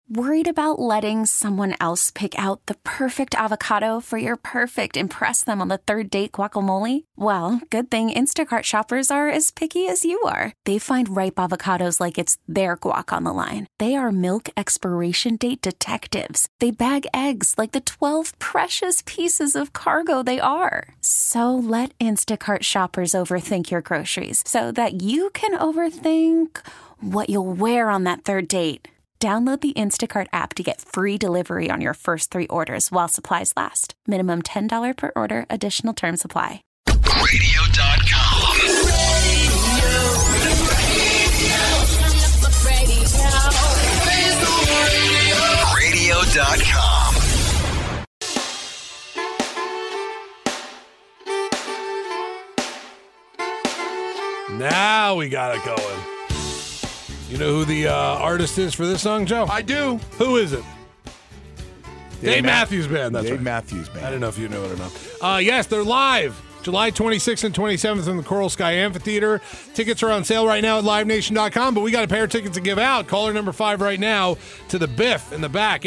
Worried about letting someone else pick out the perfect avocado for your perfect impress them on the third date guacamole? Well, good thing Instacart shoppers are as picky as you are. They find ripe avocados like it's their guac on the line. They are milk expiration date detectives. They bag eggs like the 12 precious pieces of cargo they are. So let Instacart shoppers overthink your groceries so that you can overthink what you'll wear on that third date. Download the Instacart app to get free delivery on your first 3 orders while supplies last. Minimum $10 per order. Additional terms apply. Radio.com. Radio.com. Now we got it going. You know who the artist is for this song, Joe? I do. Who is it? Dave Matthews Band. That's Dave right. Matthews Band. I don't know if you know it or not. Yes, they're live. July 26th and 27th in the Coral Sky Amphitheater. Tickets are on sale right now at livenation.com, but we got a pair of tickets to give out. Caller number 5 right now to the Biff in the back,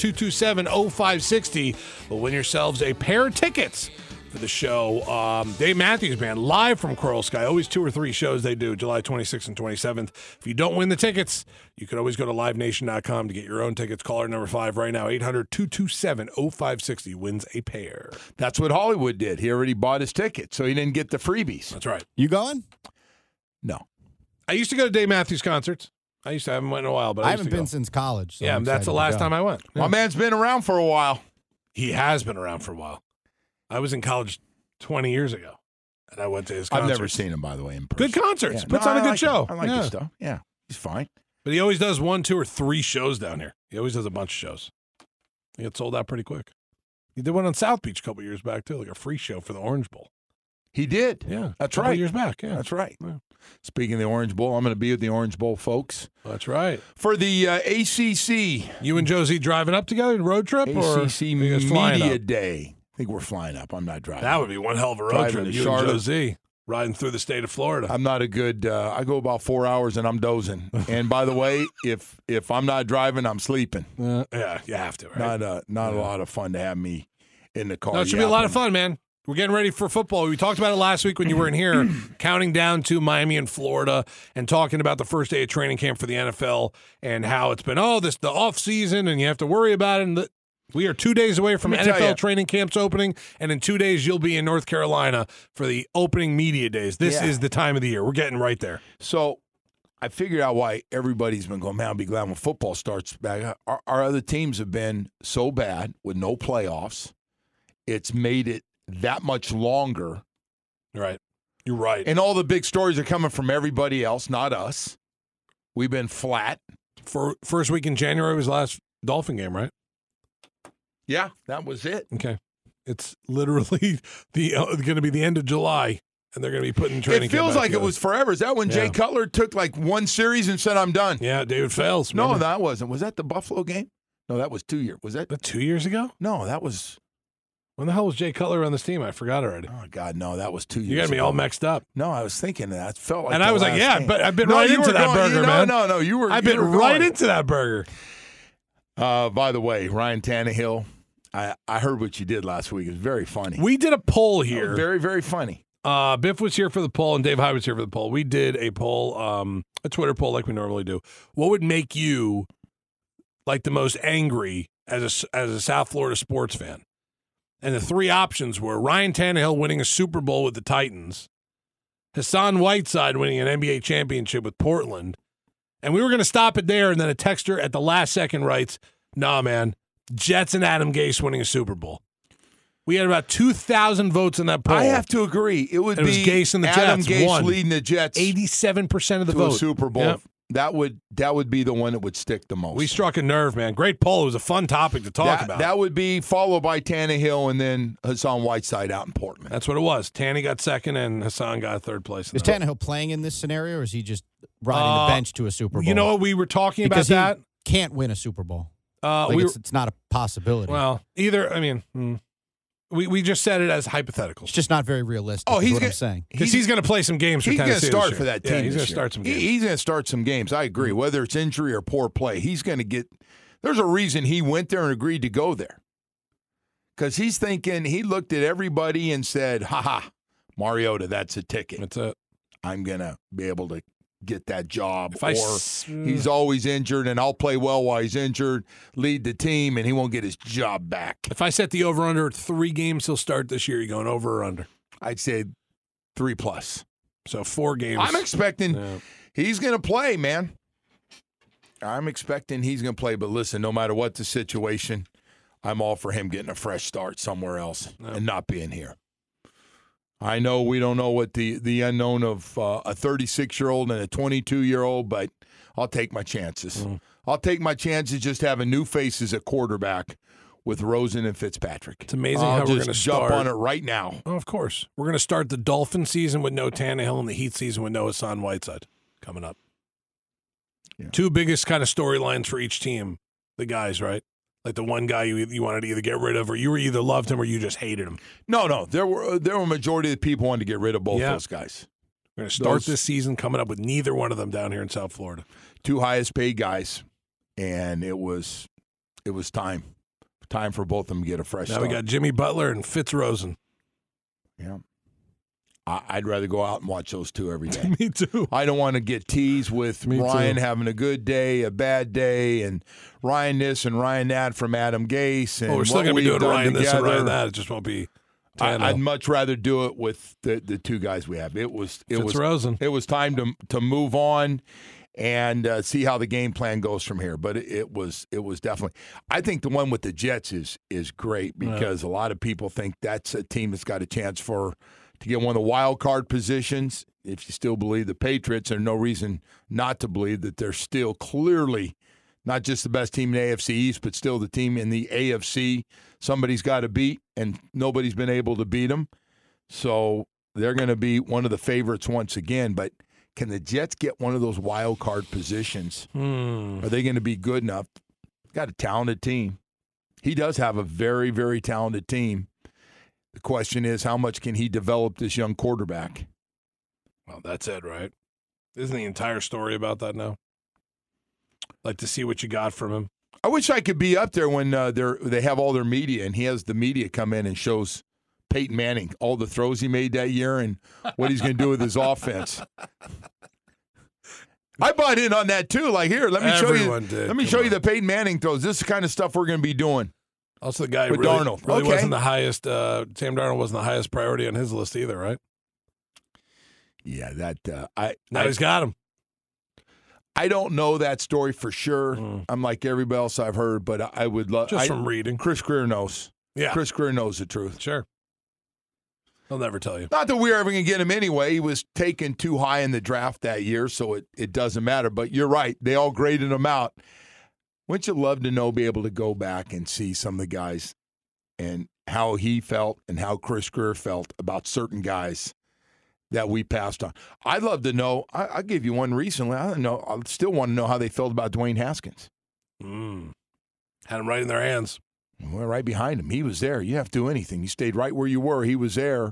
800-227-0560. Will win yourselves a pair of tickets for the show. Dave Matthews Band, live from Coral Sky. Always 2 or 3 shows they do, July 26th and 27th. If you don't win the tickets, you can always go to livenation.com to get your own tickets. Caller number 5 right now, 800-227-0560. Wins a pair. That's what Hollywood did. He already bought his ticket, so he didn't get the freebies. That's right. You going? No. I used to go to Dave Matthews concerts. I haven't went in a while, but I used haven't to been go. since college. So Yeah, I'm that's the excited to last go. time I went. Yeah. My man's been around for a while. He has been around for a while. I was in college 20 years ago, and I went to his concerts. I've never seen him, by the way, in person. Good concerts. Yeah. Puts No, on a I good like show. him. I like Yeah. his stuff. Yeah, he's fine. But he always does 1, 2, or 3 shows down here. He always does a bunch of shows. He gets sold out pretty quick. He did one on South Beach a couple years back, too, like a free show for the Orange Bowl. He did. Yeah. That's a couple right. years back, yeah. That's right. Yeah. Speaking of the Orange Bowl, I'm going to be with the Orange Bowl folks That's right. for the ACC You and Josie driving up together, road trip? or ACC you guys flying Media up? Day. I think we're flying up. I'm not driving. That would be one hell of a road Driving trip. to You Charlotte. and Josie riding through the state of Florida. I'm not a good. I go about 4 hours and I'm dozing. And by the way, if I'm not driving, I'm sleeping. Yeah, you have to, right? Not a lot of fun to have me in the car. No, it should be a lot of fun, man. We're getting ready for football. We talked about it last week when you weren't here, counting down to Miami and Florida and talking about the first day of training camp for the NFL and how it's been, the off season and you have to worry about it. And we are 2 days away from Let me tell NFL you. training camps opening, and in 2 days you'll be in North Carolina for the opening media days. This Yeah. is the time of the year. We're getting right there. So I figured out why everybody's been going, man, I'll be glad when football starts back. Our other teams have been so bad with no playoffs. It's made it that much longer. Right. You're right. And all the big stories are coming from everybody else, not us. We've been flat. For first week in January was the last Dolphin game, right? Yeah, that was it. Okay. It's literally going to be the end of July, and they're going to be putting training It camp feels back like it together. was forever. Is that when Yeah. Jay Cutler took like one series and said, I'm done? Yeah, David Fales. No, remember? that wasn't. Was that the Buffalo game? No, that was 2 years. Was that? That 2 years ago? No, that was. When the hell was Jay Cutler on this team? I forgot already. Oh, God, no, that was 2 years You got me ago. all mixed up. No, I was thinking that. It felt like And the I was like, last yeah, game. but I've been No, right you into were that going- burger, no, man. No, you were. I've you been were right going. into that burger. By the way, Ryan Tannehill, I heard what you did last week. It was very funny. We did a poll here. Very, very funny. Biff was here for the poll, and Dave High was here for the poll. We did a poll, a Twitter poll like we normally do. What would make you like the most angry as a South Florida sports fan? And the 3 options were Ryan Tannehill winning a Super Bowl with the Titans, Hassan Whiteside winning an NBA championship with Portland, and we were going to stop it there, and then a texter at the last second writes, nah, man, Jets and Adam Gase winning a Super Bowl. We had about 2,000 votes in that poll. I have to agree. It would And it was be Gase and the Adam Jets Gase won. leading the Jets 87% of the to vote. a Super Bowl. Yep. That would be the one that would stick the most. We struck a nerve, man. Great poll. It was a fun topic to talk about. That would be followed by Tannehill and then Hassan Whiteside out in Portland. That's what it was. Tanny got second and Hassan got third place. Is Tannehill playing in this scenario, or is he just riding the bench to a Super Bowl? You know what? We were talking because about that. he can't win a Super Bowl. It's not a possibility. Well, either, I mean, we just said it as hypotheticals. It's just not very realistic. Oh, is he's what gonna- I'm saying. Because he's going to play some games for He's going Tennessee to start this year. for that team. Yeah, he's this going to year. start some games. He's going to start some games. I agree. Whether it's injury or poor play, he's going to get There's a reason he went there and agreed to go there. Because he's thinking, he looked at everybody and said, ha, Mariota, that's a ticket. That's it. I'm going to be able to get that job. If he's always injured, and I'll play well while he's injured, lead the team, and he won't get his job back. If I set the over-under at 3 games he'll start this year, you going over or under? I'd say 3+. So 4 games. I'm expecting he's going to play, man. I'm expecting he's going to play. But listen, no matter what the situation, I'm all for him getting a fresh start somewhere else and not being here. I know we don't know what the unknown of a 36-year-old and a 22-year-old, but I'll take my chances. I'll take my chances just having new faces at quarterback with Rosen and Fitzpatrick. It's amazing how we're going to jump start on it right now. Oh, of course. We're going to start the Dolphin season with no Tannehill and the Heat season with no Hassan Whiteside coming up. Yeah. 2 biggest kind of storylines for each team, the guys, right? Like the one guy you wanted to either get rid of, or you either loved him or you just hated him. No. There were a majority of the people wanted to get rid of both those guys. We're going to start this season coming up with neither one of them down here in South Florida. 2 highest paid guys, and it was time for both of them to get a fresh start. Now we got Jimmy Butler and Fitz Rosen. Yeah. I'd rather go out and watch those 2 every day. Me too. I don't want to get teased with Ryan having a good day, a bad day, and Ryan this and Ryan that from Adam Gase. And we're still going to be doing Ryan this and Ryan that. It just won't be. I'd much rather do it with the 2 guys we have. It was Rosen. It was time to move on and see how the game plan goes from here. But it was definitely. I think the one with the Jets is great because a lot of people think that's a team that's got a chance to get one of the wild card positions. If you still believe the Patriots, there's no reason not to believe that they're still clearly not just the best team in the AFC East, but still the team in the AFC somebody's got to beat, and nobody's been able to beat them. So they're going to be one of the favorites once again. But can the Jets get one of those wild card positions? Are they going to be good enough? Got a talented team. He does have a very, very talented team. The question is, how much can he develop this young quarterback? Well, that's it, right? Isn't the entire story about that now? Like to see what you got from him. I wish I could be up there when they have all their media, and he has the media come in and shows Peyton Manning all the throws he made that year and what he's going to do with his offense. I bought in on that too. Like, here, let me show you. Let me show you the Peyton Manning throws. This is the kind of stuff we're going to be doing. Also, the guy with really, Darnold. Really wasn't the highest. Sam Darnold wasn't the highest priority on his list either, right? Yeah, now he's got him. I don't know that story for sure. I'm like everybody else I've heard, but I would love just from reading. Chris Greer knows. Yeah, Chris Greer knows the truth. Sure, he'll never tell you. Not that we're ever going to get him anyway. He was taken too high in the draft that year, so it doesn't matter. But you're right; they all graded him out. Wouldn't you love to be able to go back and see some of the guys and how he felt and how Chris Greer felt about certain guys that we passed on? I'd love to know. I'll give you one recently. I don't know. I still want to know how they felt about Dwayne Haskins. Had him right in their hands. Well, right behind him. He was there. You didn't have to do anything. You stayed right where you were. He was there.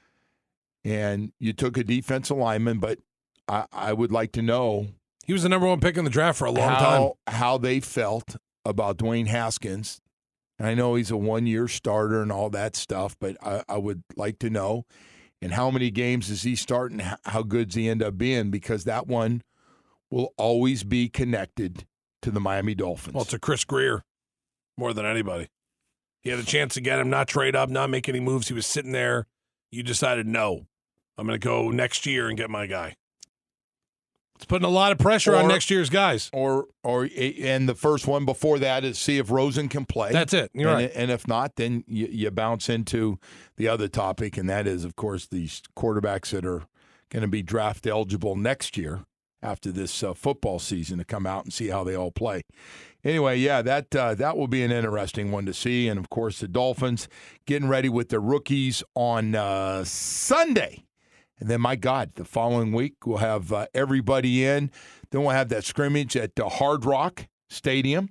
And you took a defensive lineman, but I would like to know. He was the number 1 pick in the draft for a long time. How they felt about Dwayne Haskins. And I know he's a 1-year starter and all that stuff, but I would like to know. And how many games does he start and how good does he end up being? Because that one will always be connected to the Miami Dolphins. Well, to Chris Greer more than anybody. He had a chance to get him, not trade up, not make any moves. He was sitting there. You decided, no, I'm going to go next year and get my guy. It's putting a lot of pressure on next year's guys. And the first one before that is see if Rosen can play. That's it. You're right. And if not, then you bounce into the other topic, and that is, of course, these quarterbacks that are going to be draft eligible next year after this football season to come out and see how they all play. Anyway, yeah, that will be an interesting one to see. And, of course, the Dolphins getting ready with their rookies on Sunday. And then, my God, the following week we'll have everybody in. Then we'll have that scrimmage at Hard Rock Stadium.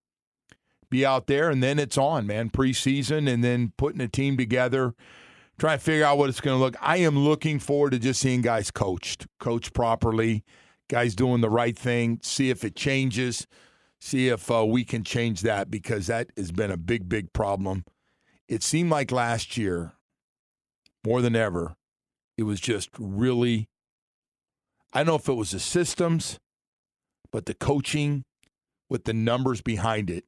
Be out there, and then it's on, man, preseason, and then putting a team together, trying to figure out what it's going to look. I am looking forward to just seeing guys coached properly, guys doing the right thing, see if it changes, See if we can change that, because that has been a big, big problem. It seemed like last year, more than ever, it was just really, I don't know if it was the systems, but the coaching with the numbers behind it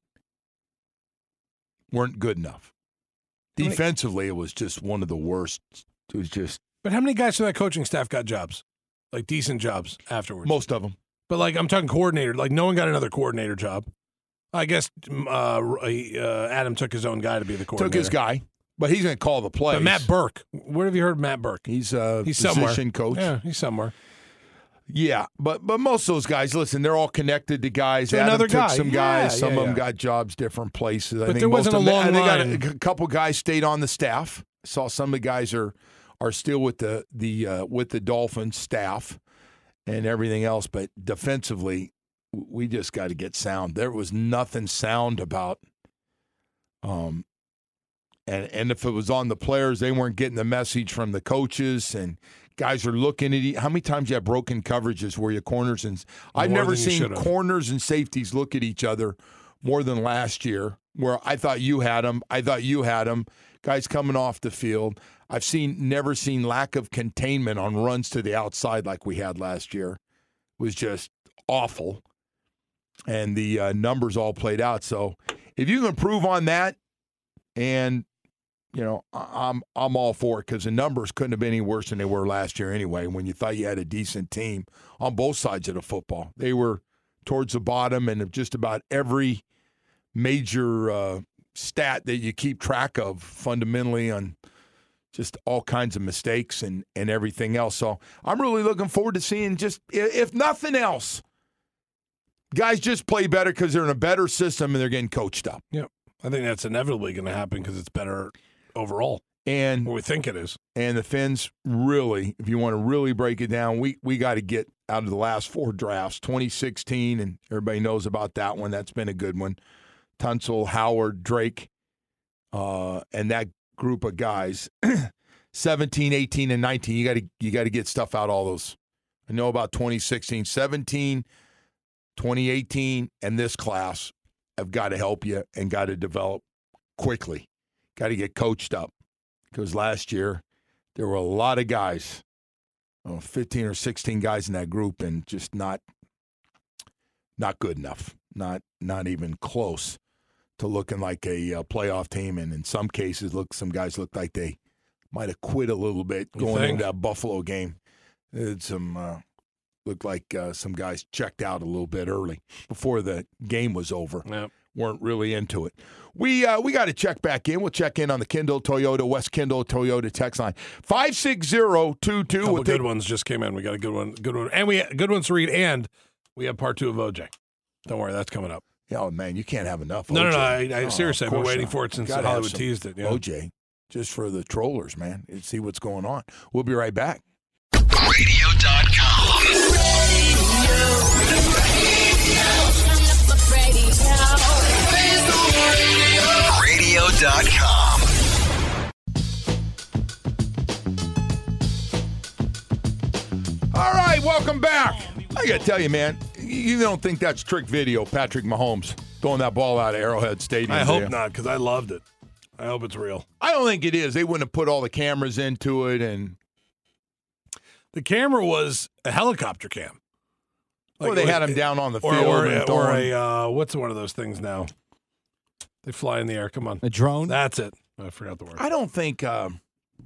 weren't good enough. Defensively, it was just one of the worst. It was just. But how many guys from that coaching staff got jobs? Like decent jobs afterwards? Most of them. But, like, I'm talking coordinator. Like, no one got another coordinator job. I guess Adam took his own guy to be the coordinator. Took his guy, but he's going to call the plays. But Matt Burke. Where have you heard of Matt Burke? He's somewhere. Position coach. Yeah, he's somewhere. Yeah, but most of those guys, listen, they're all connected to guys. To Adam another took guy. some Yeah, guys. Some yeah, of them yeah. got jobs different places. I But think there wasn't most a of them, long and they got line. a couple guys stayed on the staff. Saw some of the guys are still with the Dolphins staff and everything else. But defensively, we just got to get sound. There was nothing sound about. And if it was on the players, they weren't getting the message from the coaches, and guys are looking at how many times you have broken coverages where your corners and I've More never than you seen should have. corners and safeties look at each other more than last year, where I thought you had them. Guys coming off the field. I've never seen lack of containment on runs to the outside like we had last year. It was just awful. And the numbers all played out. So if you can improve on that, and I'm all for it, because the numbers couldn't have been any worse than they were last year anyway. When you thought you had a decent team on both sides of the football, they were towards the bottom, and of just about every major stat that you keep track of, fundamentally, on just all kinds of mistakes and everything else. So I'm really looking forward to seeing, just if nothing else, guys just play better because they're in a better system and they're getting coached up. Yep. I think that's inevitably going to happen because it's better overall. And What we think it is. And the Fins, really, if you want to really break it down, we got to get out of the last 4 drafts, 2016, and everybody knows about that one. That's been a good one. Tunsil, Howard, Drake, and that group of guys. 17, 18, and 19, you got to get stuff out all those. I know about 2016, 17, 2018, and this class have got to help you and got to develop quickly. Got to get coached up, because last year there were a lot of guys, 15 or 16 guys in that group, and just not good enough, not even close to looking like a playoff team. And in some cases, some guys looked like they might have quit a little bit going into that Buffalo game. Looked like some guys checked out a little bit early before the game was over. Yep. Weren't really into it. We got to check back in. We'll check in on the Kendall Toyota, West Kendall Toyota text line 56022. Couple good ones just came in. We got a good one, and we good ones to read. And we have part 2 of OJ. Don't worry, that's coming up. Oh man, you can't have enough. No, OJ. I seriously, I've been waiting for it since Gotta have Hollywood some teased it. Yeah. OJ, just for the trollers, man. And see what's going on. We'll be right back. Radio.com. Radio.com. All right, welcome back. I got to tell you, man, you don't think that's trick video, Patrick Mahomes throwing that ball out of Arrowhead Stadium. I do hope you? not, because I loved it. I hope it's real. I don't think it is. They wouldn't have put all the cameras into it, and The camera was a helicopter cam. or they had him down on the field. Or and throwing- a what's one of those things now? They fly in the air. Come on. A drone? That's it. I forgot the word. I don't think he got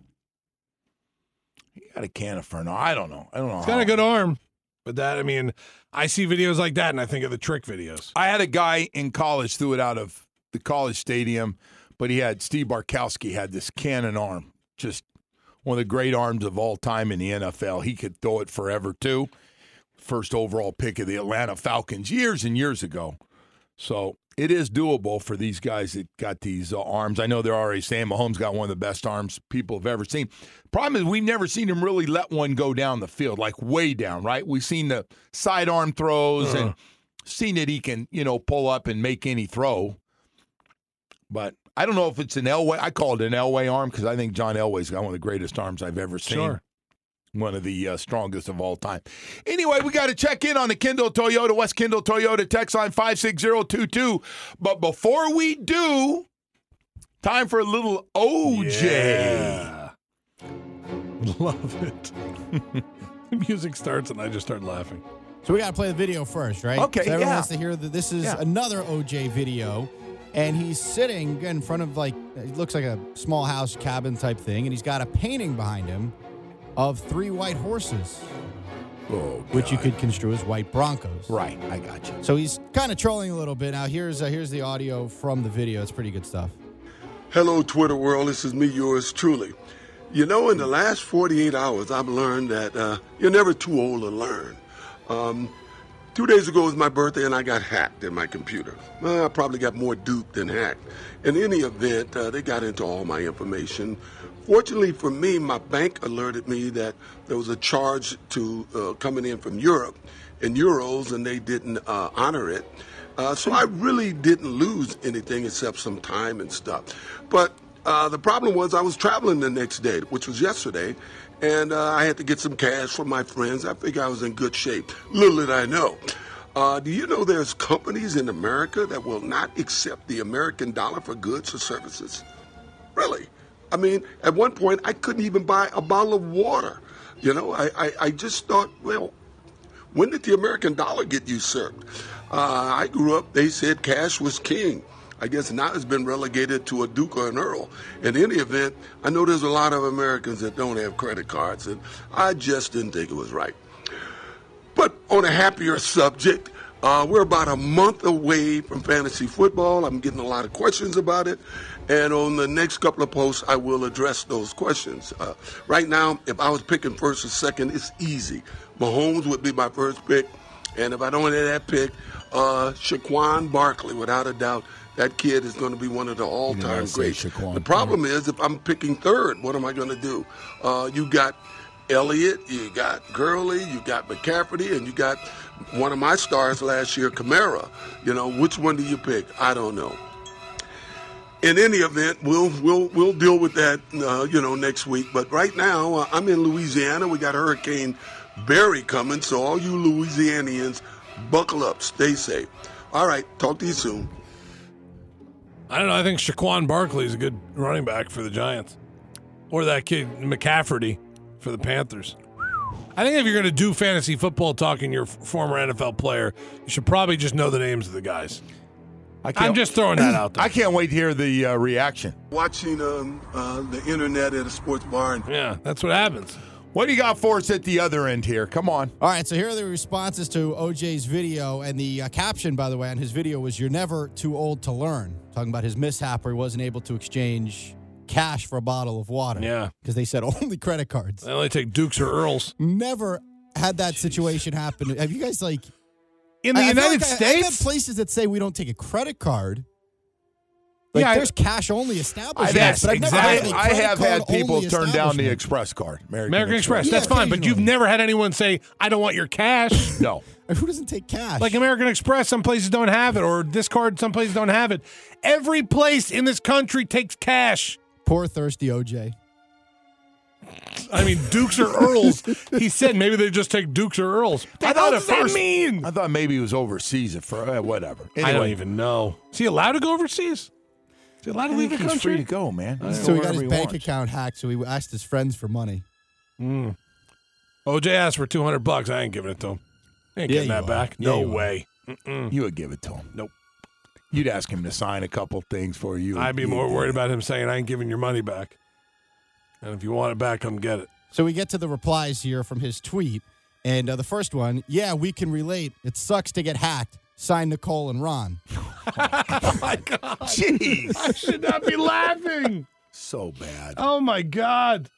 a can of Ferno. I don't know. He's got a good arm. But that, I mean, I see videos like that, and I think of the trick videos. I had a guy in college threw it out of the college stadium, but Steve Barkowski had this cannon arm, just one of the great arms of all time in the NFL. He could throw it forever, too. First overall pick of the Atlanta Falcons years and years ago. So it is doable for these guys that got these arms. I know they're already saying Mahomes got one of the best arms people have ever seen. Problem is, we've never seen him really let one go down the field, like way down, right? We've seen the sidearm throws and seen that he can, pull up and make any throw. But I don't know if it's an Elway. I call it an Elway arm because I think John Elway's got one of the greatest arms I've ever seen. Sure. One of the strongest of all time. Anyway, we got to check in on the Kendall Toyota, West Kendall Toyota, text line 56022. But before we do, time for a little OJ. Yeah. Love it. The music starts and I just start laughing. So we got to play the video first, right? Okay, so everyone yeah. wants to hear that this is another OJ video. And he's sitting in front of, like, it looks like a small house cabin type thing. And he's got a painting behind him of 3 white horses, which you could construe as white Broncos. Right, I got you. So he's kind of trolling a little bit. Now, here's the audio from the video. It's pretty good stuff. Hello, Twitter world. This is me, yours truly. You know, in the last 48 hours, I've learned that you're never too old to learn. 2 days ago was my birthday, and I got hacked in my computer. I probably got more duped than hacked. In any event, they got into all my information. Fortunately for me, my bank alerted me that there was a charge to coming in from Europe in euros, and they didn't honor it. So I really didn't lose anything except some time and stuff. But the problem was I was traveling the next day, which was yesterday, and I had to get some cash from my friends. I figured I was in good shape. Little did I know. Do you know there's companies in America that will not accept the American dollar for goods or services? Really? I mean, at one point, I couldn't even buy a bottle of water. You know, I just thought, well, when did the American dollar get usurped? I grew up, they said cash was king. I guess now it's been relegated to a duke or an earl. In any event, I know there's a lot of Americans that don't have credit cards, and I just didn't think it was right. But on a happier subject, we're about a month away from fantasy football. I'm getting a lot of questions about it. And on the next couple of posts, I will address those questions. Right now, if I was picking first or second, it's easy. Mahomes would be my first pick. And if I don't have that pick, Saquon Barkley, without a doubt, that kid is going to be one of the all-time greats. The problem is, if I'm picking third, what am I going to do? You got Elliott, you got Gurley, you got McCaffrey, and you got one of my stars last year, Kamara. You know, which one do you pick? I don't know. In any event, we'll deal with that, next week. But right now, I'm in Louisiana. We got Hurricane Barry coming, so all you Louisianians, buckle up, stay safe. All right, talk to you soon. I don't know. I think Saquon Barkley is a good running back for the Giants. Or that kid, McCaffrey, for the Panthers. I think if you're going to do fantasy football talk and you're a former NFL player, you should probably just know the names of the guys. I'm just throwing that out there. I can't wait to hear the reaction. Watching the internet at a sports bar. And Yeah, that's what happens. What do you got for us at the other end here? Come on. All right, so here are the responses to OJ's video. And the caption, by the way, on his video was, "You're never too old to learn." Talking about his mishap where he wasn't able to exchange cash for a bottle of water. Yeah. Because they said only credit cards. They only take Dukes or Earls. Never had that situation happen. Have you guys, like... In the United I've States? had places that say we don't take a credit card. Like, there's cash-only establishments. Yes, but I've never had a I credit have had people card-only turn down the establishment. Express card. American Express. Yeah, That's fine, but you've occasionally. never had anyone say, I don't want your cash. No. Who doesn't take cash? Like American Express, some places don't have it, or this card, some places don't have it. Every place in this country takes cash. Poor thirsty OJ. I mean, Dukes or Earls. He said maybe they just take Dukes or Earls. I thought at What does that first- mean? I thought maybe he was overseas for whatever. Anyway, I don't even know. Is he allowed to go overseas? Is he allowed to leave the he's country? free to go, man. So he got his bank account hacked, so he asked his friends for money. OJ asked for $200. I ain't giving it to him. Ain't Yeah, getting that you back. are. Yeah, No you are. way. You would give it to him. Nope. You'd ask him to sign a couple things for you. I'd be more worried about him saying, I ain't giving your money back. And if you want it back, come get it. So we get to the replies here from his tweet. And the first one, yeah, we can relate. It sucks to get hacked. Sign Nicole and Ron. Oh, my God. Jeez. I should not be laughing. So bad. Oh, my God.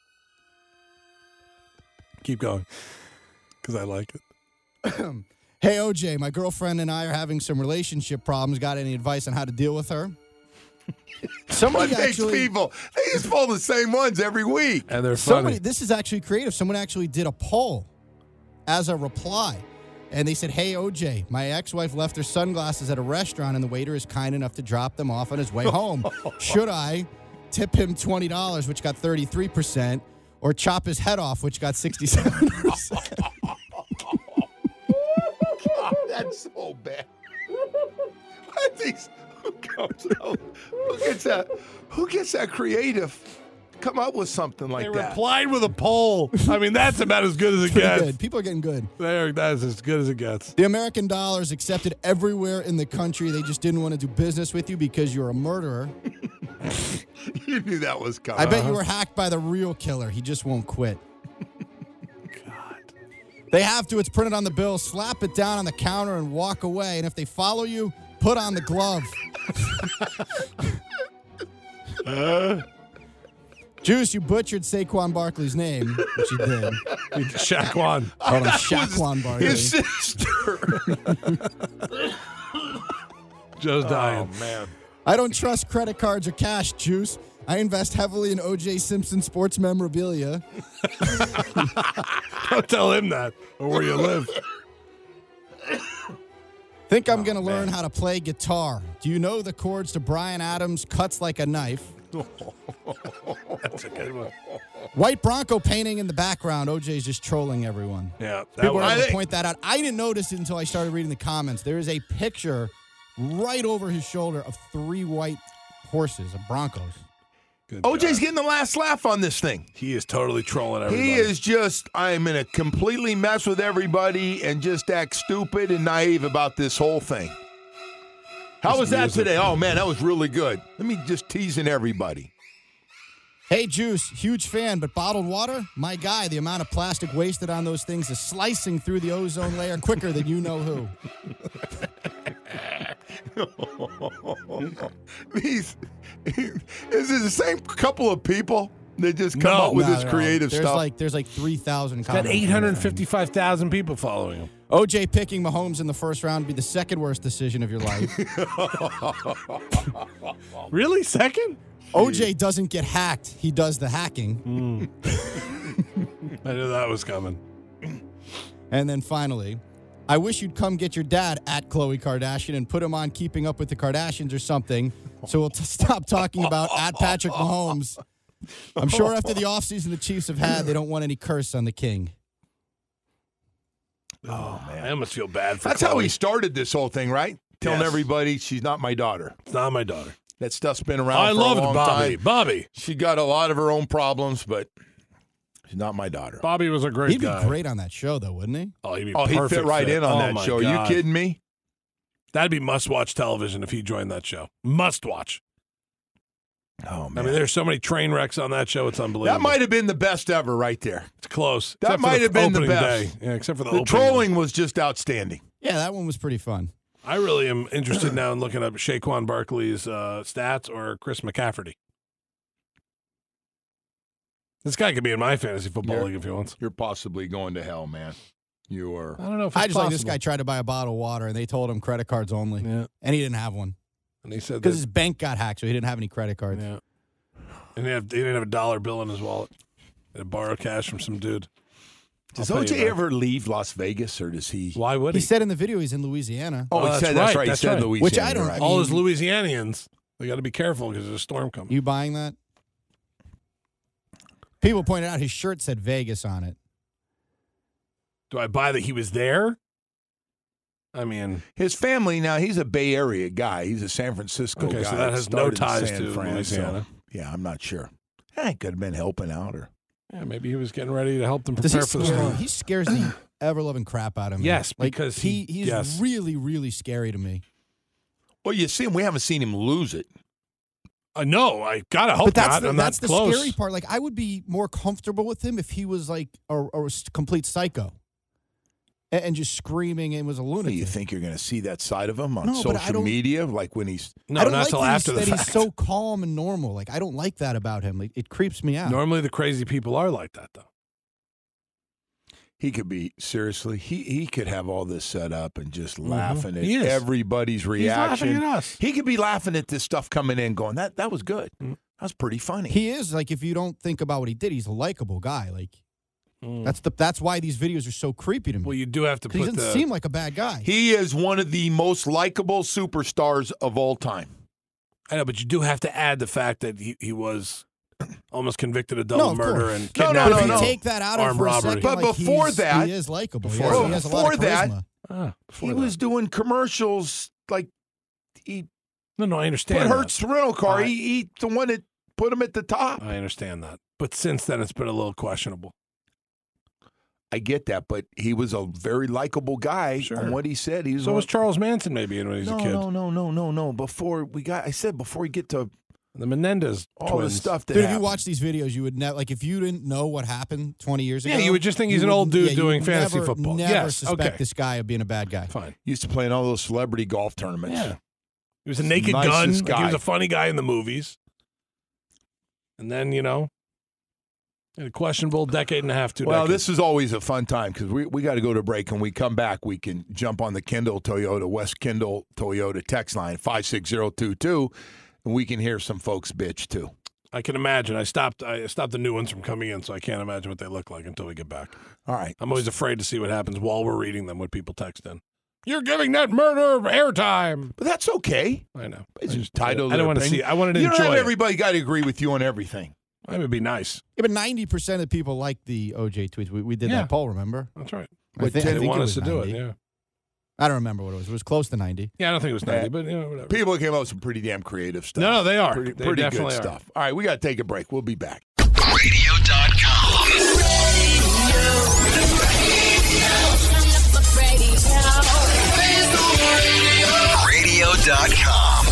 Keep going, because I like it. Hey, OJ, my girlfriend and I are having some relationship problems. Got any advice on how to deal with her? What Somebody makes people? They just pull the same ones every week. And they're funny. This is actually creative. Someone actually did a poll as a reply. And they said, hey, OJ, my ex-wife left her sunglasses at a restaurant and the waiter is kind enough to drop them off on his way home. Should I tip him $20, which got 33%, or chop his head off, which got 67%. God, that's so bad. What these? Who comes out? Who gets that creative? Come up with something like They that. replied with a poll. I mean, that's about as good as it Pretty gets. good. People are getting good. That's as good as it gets. The American dollar is accepted everywhere in the country. They just didn't want to do business with you because you're a murderer. You knew that was coming. I bet you were hacked by the real killer. He just won't quit. God. They have to. It's printed on the bill. Slap it down on the counter and walk away. And if they follow you, put on the glove. Juice, you butchered Saquon Barkley's name, which you did. Shaquan. Called him Shaquan Barkley. His sister. Joe's dying. Oh, man. I don't trust credit cards or cash, Juice. I invest heavily in O.J. Simpson sports memorabilia. Don't tell him that or where you live. Think I'm going to learn how to play guitar. Do you know the chords to Bryan Adams' Cuts Like a Knife? That's a good one. White Bronco painting in the background. OJ's just trolling everyone. Yeah. That People was, are going to point that out. I didn't notice it until I started reading the comments. There is a picture right over his shoulder of 3 white horses, of Broncos. good OJ's job. getting the last laugh on this thing. He is totally trolling everybody. He is just, I'm going to completely mess with everybody and just act stupid and naive about this whole thing. How was that today? Oh, man, that was really good. Let me just teasing everybody. Hey, Juice, huge fan, but bottled water? My guy, the amount of plastic wasted on those things is slicing through the ozone layer quicker than you know who. This is the same couple of people that just come up with this creative stuff. There's like 3,000 got comments. 855,000 people following him. OJ picking Mahomes in the first round would be the second worst decision of your life. Really? Second? OJ doesn't get hacked. He does the hacking. I knew that was coming. And then finally, I wish you'd come get your dad at Khloe Kardashian and put him on Keeping Up with the Kardashians or something so we'll stop talking about at Patrick Mahomes. I'm sure after the offseason the Chiefs have had, they don't want any curse on the king. Oh, man. I almost feel bad for That's Khloe. how he started this whole thing, right? Telling Yes. everybody she's not my daughter. It's not my daughter. That stuff's been around I for loved a long Bobby. time. Bobby. She got a lot of her own problems, but she's not my daughter. Bobby was a great He'd be guy. great on that show, though, wouldn't he? Oh, he'd be Oh, he'd perfect fit right in on that my show. God. Are you kidding me? That'd be must-watch television if he joined that show. Must-watch. Oh, I man. mean, there's so many train wrecks on that show. It's unbelievable. That might have been the best ever right there. It's close. That Except for might have been the opening best. Day. Yeah, except for the The opening. trolling was just outstanding. Yeah, that one was pretty fun. I really am interested now in looking up Saquon Barkley's stats or Chris McCafferty. This guy could be in my fantasy football league if he wants. You're possibly going to hell, man. You are. I don't know if I it's just like this possible. guy tried to buy a bottle of water, and they told him credit cards only. Yeah. And he didn't have one. And he said Because that. his bank got hacked, so he didn't have any credit cards. Yeah. And he didn't have a dollar bill in his wallet. He had to borrow cash from some dude. Does I'll pay OJ you back. ever leave Las Vegas, or does he? Why would He he? said in the video he's in Louisiana. Oh, he that's said that's right, right. that's He said right. Louisiana. Which I don't- right. I All mean- his Louisianians, they got to be careful because there's a storm coming. You buying that? People pointed out his shirt said Vegas on it. Do I buy that he was there? I mean, His family now, he's a Bay Area guy. He's a San Francisco Okay, guy. so that has no started in ties San to Fran, Louisiana. so, yeah, I'm not sure. He could have been helping out. Or yeah, maybe he was getting ready to help them Does he prepare for the storm. he scares the ever-loving crap out of me. Yes, like, because he's yes. really, really scary to me. Well, you see him. We haven't seen him lose it. No, I gotta hope But that's not. the, I'm that's not the close. scary part. Like, I would be more comfortable with him if he was like a complete psycho and just screaming and was a lunatic. You think you're going to see that side of him on No, but I social don't- media, like when he's No, I don't not like till that after he's, the that fact. he's so calm and normal. Like, I don't like that about him. Like, it creeps me out. Normally, the crazy people are like that, though. he could be seriously. He could have all this set up and just laughing at He is. everybody's He's laughing reaction. at us. He could be laughing at this stuff coming in, going that was good. That was pretty funny. He is like, if you don't think about what he did, he's a likable guy. Like, Mm. that's why these videos are so creepy to me. Well, you do have to 'Cause he put doesn't the. seem like a bad guy. He is one of the most likable superstars of all time. I know, but you do have to add the fact that he was almost convicted of double No, of murder course. and No, kidnapping. If you no. take that out of Armed for a robbery. second, But like, before that- he is likable. Before He has a lot Before of that- charisma. Before He that. was doing commercials like he No, I understand. put that. Hertz rental car. I- He the one that put him at the top. I understand that. But since then, it's been a little questionable. I get that, but he was a very likable guy Sure. on what he said. He was So was Charles Manson maybe when he was a kid. No. Before we get to The Menendez all twins. the stuff that Dude, if you happened. watch these videos, you would never, like, if you didn't know what happened 20 years ago. Yeah, you would just think he's you an old dude you doing would fantasy never, football. Never Yes, suspect okay. this guy of being a bad guy. Fine. He used to play in all those celebrity golf tournaments. Yeah. He was a naked Nicest gun. Like, guy. he was a funny guy in the movies. And then, a questionable decade and a half, 2 Well, decades. this is always a fun time because we got to go to break. And we come back, we can jump on the Kendall Toyota, West Kendall Toyota text line, 56022, and we can hear some folks bitch, too. I can imagine. I stopped the new ones from coming in, so I can't imagine what they look like until we get back. All right. I'm always afraid to see what happens while we're reading them when people text in. You're giving that murder airtime. But that's okay. I know. It's I just titled. I don't want to see. I wanted to You enjoy don't have it. everybody got to agree with you on everything. That would be nice. Yeah, but 90% of people like the OJ tweets. We did Yeah. that poll, remember? That's right. I think They it want us was to do 90. it. Yeah. I don't remember what it was. It was close to 90. Yeah, I don't think it was 90, but whatever. People came up with some pretty damn creative stuff. No, they are. Pretty, They pretty good definitely are. stuff. All right, we got to take a break. We'll be back. Radio.com.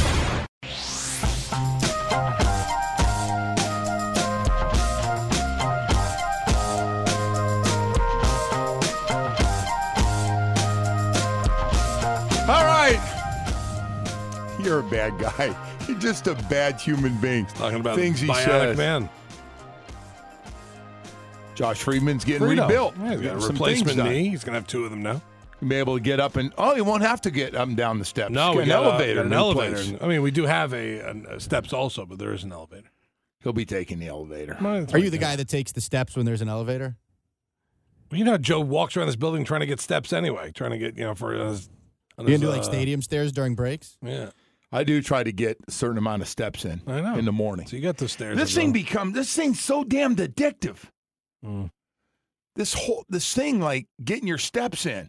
All right. You're a bad guy. You're just a bad human being. Talking about things he Bionic says. Man. Josh Friedman's getting Fredo. rebuilt. Yeah, he's got a Some replacement things done. knee. He's going to have 2 of them now. He'll be able to get up and he won't have to get up and down the steps. No, He's we got got an elevator. Got an in elevator. place. I mean, we do have a steps also, but there is an elevator. He'll be taking the elevator. Are you the guy that takes the steps when there's an elevator? Well, you know, Joe walks around this building trying to get steps anyway, trying to get, for his. You gonna do like stadium stairs during breaks? Yeah. I do try to get a certain amount of steps in. I know. In the morning. So you got the stairs. This thing's so damn addictive. This thing like getting your steps in.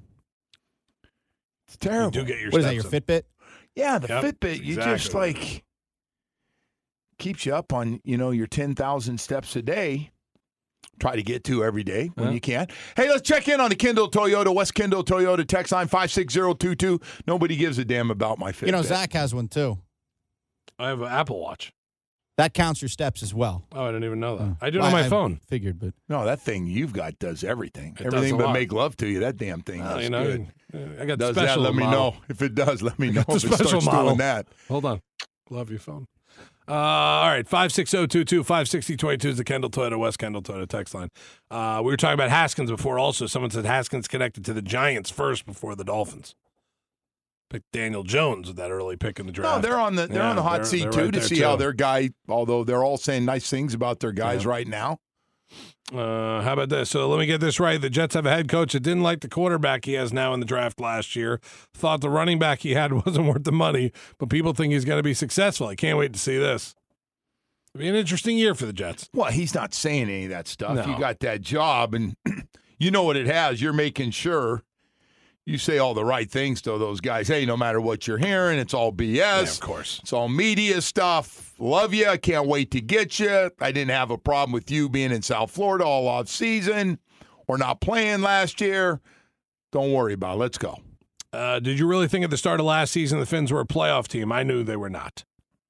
It's terrible. You do get your What is steps that, your Fitbit? Yeah, the Yep, Fitbit, you just exactly. like keeps you up on, your 10,000 steps a day. Try to get to every day when Yeah. you can. Hey, let's check in on the Kendall Toyota, West Kendall Toyota text line 56022. Nobody gives a damn about my Fitbit. Zach has one too. I have an Apple Watch. That counts your steps as well. Oh, I didn't even know that. I do it Well, on my I phone. Figured, but No, that thing you've got does everything. It does Everything a but lot. make love to you. That damn thing Oh, does good. I got Does special that? Let me model. know. If it does, let me know the if it starts special model. doing that. Hold on. Love your phone. All right, 56022, 56022 is the Kendall Toyota, West Kendall Toyota text line. We were talking about Haskins before also. Someone said Haskins connected to the Giants first before the Dolphins. Picked Daniel Jones with that early pick in the draft. No, they're on the hot they're seat right too to there, see too. how their guy. Although they're all saying nice things about their guys right now. How about this? So let me get this right. The Jets have a head coach that didn't like the quarterback he has now in the draft last year, thought the running back he had wasn't worth the money, but people think he's going to be successful. I can't wait to see this. It'll be an interesting year for the Jets. Well, he's not saying any of that stuff. No. You got that job, and you know what it has. You're making sure you say all the right things to those guys. Hey, no matter what you're hearing, it's all BS. Yeah, of course. It's all media stuff. Love you. I can't wait to get you. I didn't have a problem with you being in South Florida all off season or not playing last year. Don't worry about it. Let's go. Did you really think at the start of last season the Finns were a playoff team? I knew they were not.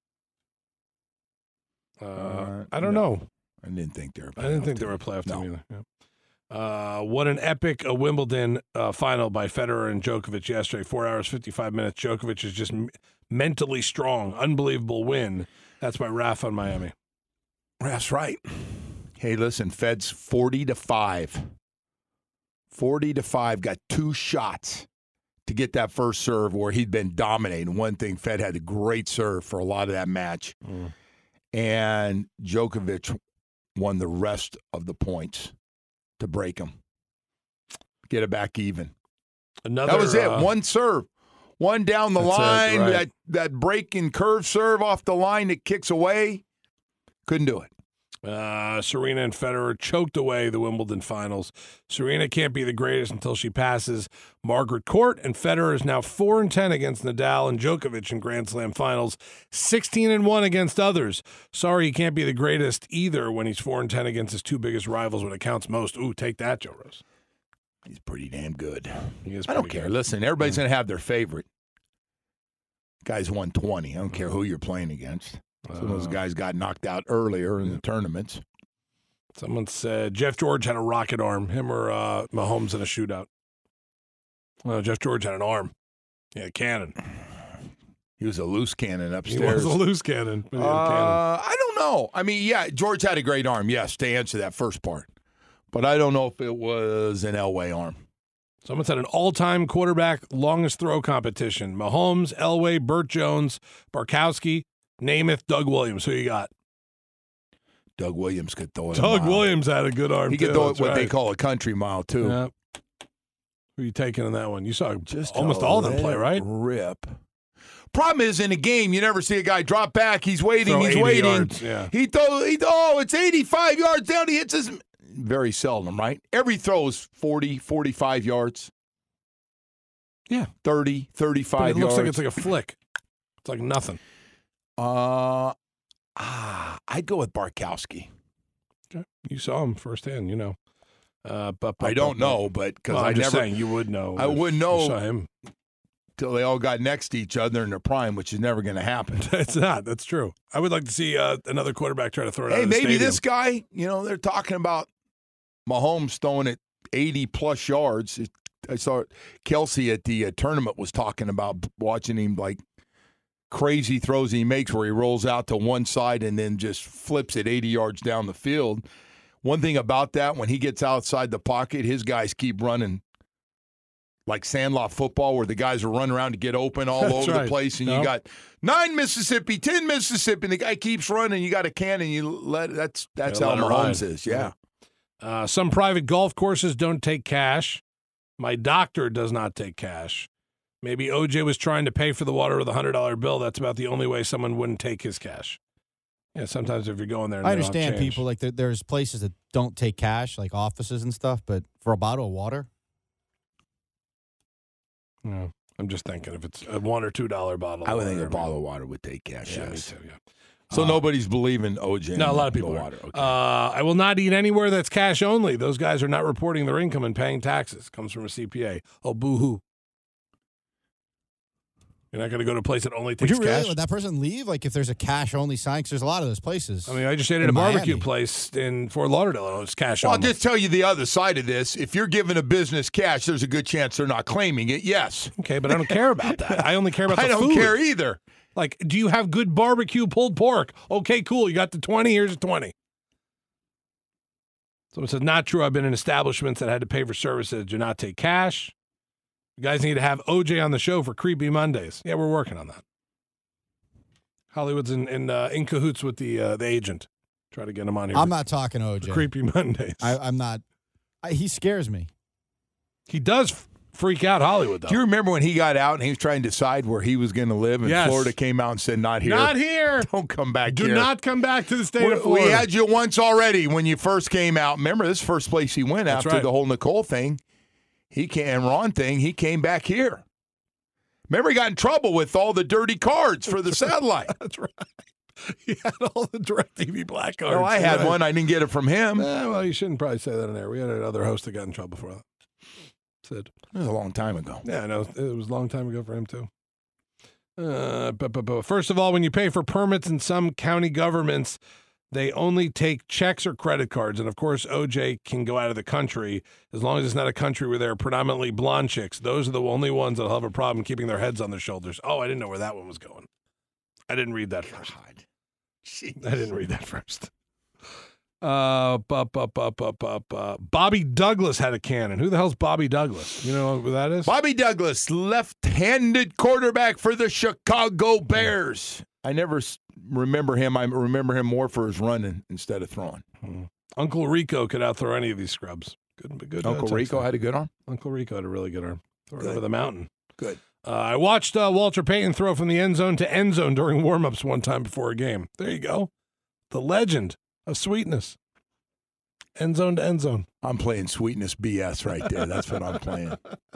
I don't know. I didn't think they were. I didn't think they were a playoff team either. Yeah. What an epic Wimbledon final by Federer and Djokovic yesterday. 4 hours, 55 minutes. Djokovic is just mentally strong. Unbelievable win. That's by Rafa in Miami. That's right. Hey, listen, Fed's 40-5. 40-5, got 2 shots to get that first serve where he'd been dominating. One thing, Fed had a great serve for a lot of that match. And Djokovic won the rest of the points to break him. Get it back even. Another, That was it. One serve. One down the That's it, line, right. that break and curve serve off the line that kicks away. Couldn't do it. Serena and Federer choked away the Wimbledon finals. Serena can't be the greatest until she passes Margaret Court, and Federer is now 4-10 against Nadal and Djokovic in Grand Slam finals, 16-1 against others. Sorry, he can't be the greatest either when he's 4-10 against his two biggest rivals when it counts most. Ooh, take that, Joe Rose. He's pretty damn good. He is I don't pretty care. good. Listen, everybody's going to have their favorite. Guy's won 20. I don't care who you're playing against. Some of those guys got knocked out earlier in the tournaments. Someone said Jeff George had a rocket arm, him or Mahomes in a shootout. Well, Jeff George had an arm. He had a cannon. He was a loose cannon He upstairs. was a loose cannon. But he had a cannon. I don't know. I mean, yeah, George had a great arm, yes, to answer that first part. But I don't know if it was an Elway arm. Someone said an all-time quarterback longest throw competition. Mahomes, Elway, Burt Jones, Barkowski, Namath, Doug Williams. Who you got? Doug Williams could throw it. Doug Williams had a good arm, He too. could throw it That's what they right. call a country mile, too. Yeah. Who are you taking in that one? You saw Just almost a all of them play, let right? Rip. Problem is, in a game, you never see a guy drop back. He's waiting. Throw He's 80 waiting. yards, yeah. It's 85 yards down. He hits his. Very seldom, right? Every throw is 40, 45 yards. Yeah. 30, 35 But it looks yards. like it's like a flick. It's like nothing. I'd go with Barkowski. Okay. You saw him firsthand, you know. I don't know, but because Well, I I'm just never, saying you would know. I if wouldn't you know. saw him. till they all got next to each other in their prime, which is never going to happen. It's not. That's true. I would like to see another quarterback try to throw it out Hey, of the maybe stadium. this guy, they're talking about Mahomes throwing it 80-plus yards. I saw Kelsey at the tournament was talking about watching him, like, crazy throws he makes where he rolls out to one side and then just flips it 80 yards down the field. One thing about that, when he gets outside the pocket, his guys keep running like sandlot football where the guys are running around to get open all That's over right. the place. And Yep. you got 9 Mississippi, 10 Mississippi, and the guy keeps running. You got a cannon. That's Yeah, how let it Mahomes ride. is. Yeah. Some private golf courses don't take cash. My doctor does not take cash. Maybe OJ was trying to pay for the water with a $100 bill. That's about the only way someone wouldn't take his cash. Yeah, sometimes if you're going there, and I they don't have understand change. people, like there's places that don't take cash, like offices and stuff, but for a bottle of water? Yeah, I'm just thinking if it's a $1 or $2 bottle. I would of think a water, bottle of water would take cash. Yeah, me Yes. too. Yeah. So nobody's believing OJ. No, a lot of the people are. water. Okay. I will not eat anywhere that's cash only. Those guys are not reporting their income and paying taxes. Comes from a CPA. Oh, boo-hoo. You're not going to go to a place that only Would takes you really? cash? Would that person leave? Like if there's a cash only sign? Because there's a lot of those places. I mean, I just ate at in a barbecue Miami. place in Fort Lauderdale. And it was cash Well, I'll only. just tell you the other side of this. If you're giving a business cash, there's a good chance they're not claiming it. Yes. Okay, but I don't care about that. I only care about the I don't food. care either. Like, do you have good barbecue pulled pork? Okay, cool. You got the 20. Here's the 20. Someone says, not true. I've been in establishments that had to pay for services that do not take cash. You guys need to have OJ on the show for Creepy Mondays. Yeah, we're working on that. Hollywood's in cahoots with the agent. Try to get him on here. I'm for not talking OJ. Creepy Mondays. I'm not. He scares me. He does freak out Hollywood, though. Do you remember when he got out and he was trying to decide where he was going to live, and Yes. Florida came out and said, "Not here, Not here. don't come back Do here." not come back to the state of Florida. We had you once already when you first came out. Remember, this is the first place he went That's after right. the whole Nicole thing. And Ron thing. He came back here. Remember, he got in trouble with all the dirty cards for the satellite. That's right. He had all the DirecTV black cards. No, I had Yeah. one. I didn't get it from him. It Well, you shouldn't probably say that in there. We had another host that got in trouble for that. Sid. was a long time ago. Yeah, I know. It was a long time ago for him, too. But first of all, when you pay for permits in some county governments, they only take checks or credit cards. And, of course, OJ can go out of the country as long as it's not a country where there are predominantly blonde chicks. Those are the only ones that will have a problem keeping their heads on their shoulders. Oh, I didn't know where that one was going. I didn't read that first. I didn't read that first. Bobby Douglas had a cannon. Who the hell's Bobby Douglas? You know who that is? Bobby Douglas, left-handed quarterback for the Chicago Bears. I never remember him. I remember him more for his running instead of throwing. Uncle Rico could outthrow any of these scrubs. Good. Uncle Rico had a good arm. Uncle Rico had a really good arm. Throw it Good. over the mountain. Good. I watched Walter Payton throw from the end zone to end zone during warm-ups one time before a game. There you go. the legend of sweetness. End zone to end zone. I'm playing Sweetness BS right there. That's what I'm playing.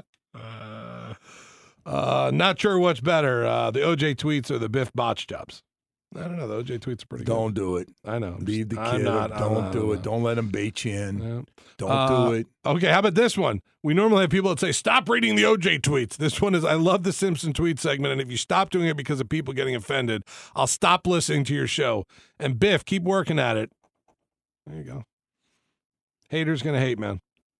Not sure what's better, the OJ tweets or the Biff botch jobs. I don't know. The OJ tweets are pretty good. Don't do it. I know. Leave the kid. Don't do it. Don't let him bait you in. Yeah. Don't do it. Okay, how about this one? We normally have people that say, stop reading the OJ tweets. This one is, I love the Simpson tweet segment, and if you stop doing it because of people getting offended, I'll stop listening to your show. And Biff, keep working at it. There you go. Haters going to hate, man.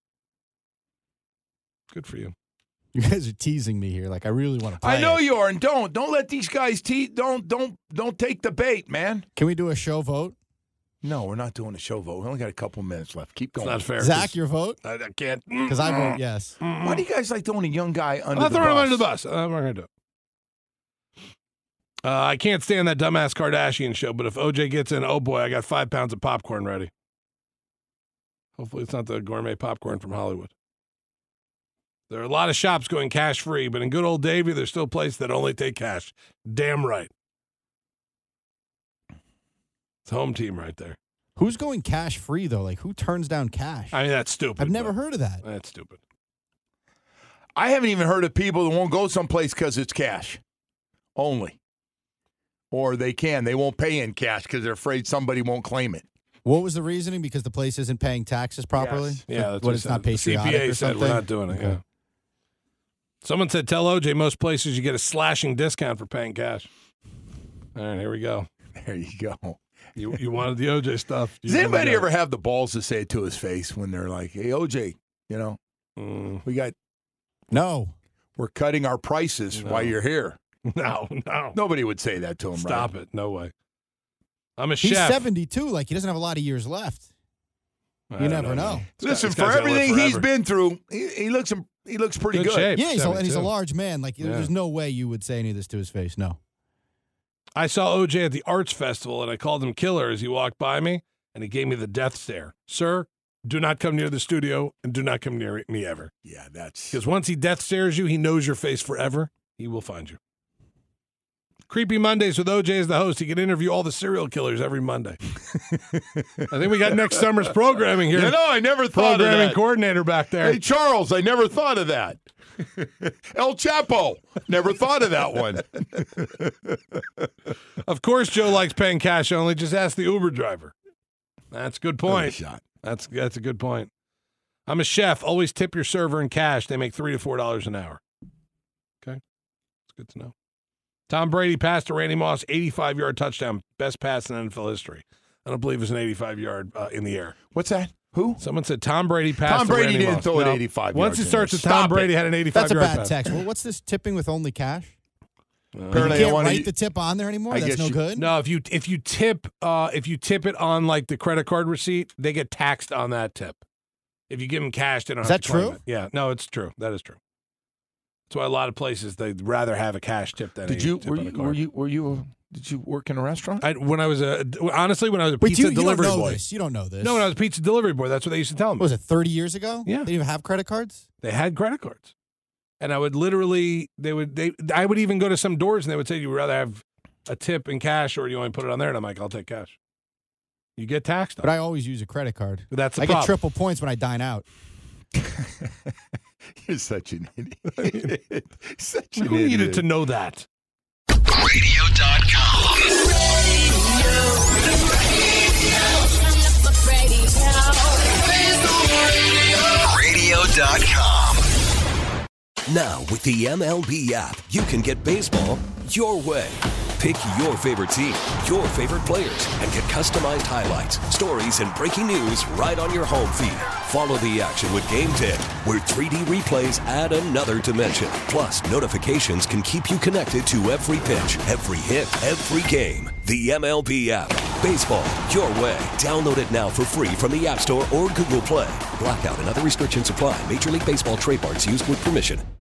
Good for you. You guys are teasing me here. Like, I really want to play I know it. you are, and don't let these guys don't take the bait, man. Can we do a show vote? No, we're not doing a show vote. We only got a couple minutes left. Keep going. It's not fair. Zach, your vote? I can't. Because I vote yes. Why do you guys like throwing a young guy under I'll the throw him bus? under the bus. I'm not going to do it. I can't stand that dumbass Kardashian show, but if OJ gets in, oh boy, I got 5 pounds of popcorn ready. Hopefully it's not the gourmet popcorn from Hollywood. There are a lot of shops going cash-free, but in good old Davie, there's still places that only take cash. Damn right. It's home team right there. Who's going cash free, though? Like, who turns down cash? I mean, that's stupid. I've never heard of that. That's stupid. I haven't even heard of people that won't go someplace because it's cash only. Or they won't pay in cash because they're afraid somebody won't claim it. What was the reasoning? Because the place isn't paying taxes properly? Yes. Yeah, that's what it's not the patriotic CPA or said something? we're not doing it, yeah. Someone said, tell OJ most places you get a slashing discount for paying cash. All right, here we go. There you go. You wanted the OJ stuff. Does anybody ever have the balls to say it to his face when they're like, hey, OJ, we're cutting our prices while you're here. No. Nobody would say that to him, Stop right? it. No way. I'm a He's chef. 72. Like, he doesn't have a lot of years left. You never know. Listen, This for guy's gonna live everything he's forever. been through, he looks pretty good. shape. Yeah, he's a 72. large man. Like, Yeah. there's no way you would say any of this to his face. No. I saw OJ at the Arts Festival, and I called him Killer as he walked by me, and he gave me the death stare. Sir, do not come near the studio, and do not come near me ever. Yeah, that's... Because once he death stares you, he knows your face forever. He will find you. Creepy Mondays with OJ as the host. He can interview all the serial killers every Monday. I think we got next summer's programming here. I never thought of Programming that. coordinator back there. Hey, Charles, I never thought of that. El Chapo, never thought of that one. Of course, Joe likes paying cash only. Just ask the Uber driver. That's a good point. Shot. That's a good point. I'm a chef. Always tip your server in cash. They make $3 to $4 an hour. Okay, it's good to know. Tom Brady passed to Randy Moss 85-yard touchdown, best pass in NFL history. I don't believe it was an 85-yard in the air. What's that? Who? Someone said Tom Brady passed. Tom Brady to Randy didn't Moss. throw it No. 85 Once yards it in starts there. with Tom Stop Brady it. had an 85-yard That's a bad pass. text. Well, what's this tipping with only cash? Apparently, You I can't wanna- write the tip on there anymore? I That's guess no you- good? No, if you tip it on like the credit card receipt, they get taxed on that tip. If you give them cash, they don't Is have that to claim true? it. Yeah, no, it's true. That is true. That's why a lot of places they'd rather have a cash tip than Did a you tip on a card. did you work in a restaurant? When I was a Wait, pizza you don't delivery know boy. this. You don't know this. No, when I was a pizza delivery boy, that's what they used to tell me. What was it, 30 years ago? Yeah. They didn't even have credit cards? They had credit cards, and I would literally I would even go to some doors and they would say, "Do you would rather have a tip in cash or do you want to put it on there?" And I'm like, "I'll take cash." You get taxed on But it. I always use a credit card. That's the I get problem. triple points when I dine out. You're such an idiot. Such an Who idiot. needed to know that? Radio.com. Radio.com. Now, with the MLB app, you can get baseball your way. Pick your favorite team, your favorite players, and get customized highlights, stories, and breaking news right on your home feed. Follow the action with Game Tip, where 3D replays add another dimension. Plus, notifications can keep you connected to every pitch, every hit, every game. The MLB app. Baseball your way. Download it now for free from the App Store or Google Play. Blackout and other restrictions apply. Major League Baseball trademarks used with permission.